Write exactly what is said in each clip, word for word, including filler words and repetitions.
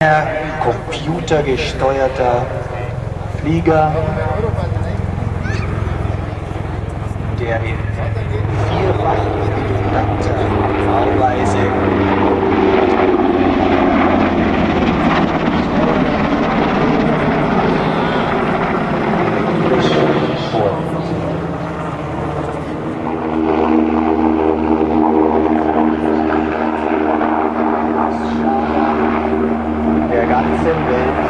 Computergesteuerter Flieger, der in vierfach redundanter Bauweise elektrisch vorkommt. Der ganzen Welt.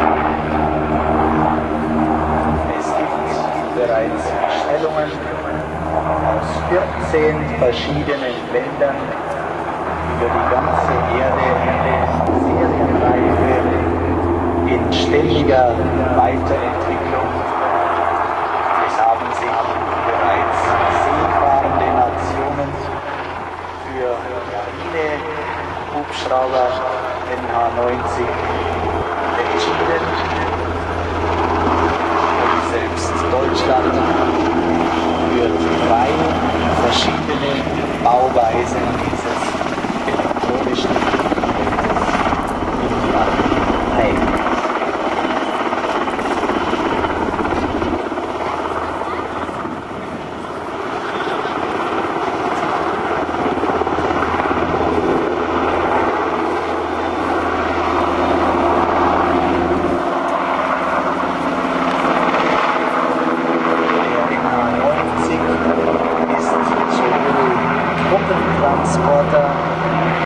Es gibt bereits Bestellungen aus vierzehn verschiedenen Ländern über die ganze Erde, Serienreife in ständiger Weiterentwicklung. Es haben sich bereits seefahrende Nationen für Marine-Hubschrauber N H neunzig entschieden und selbst Deutschland für drei verschiedene Bauweisen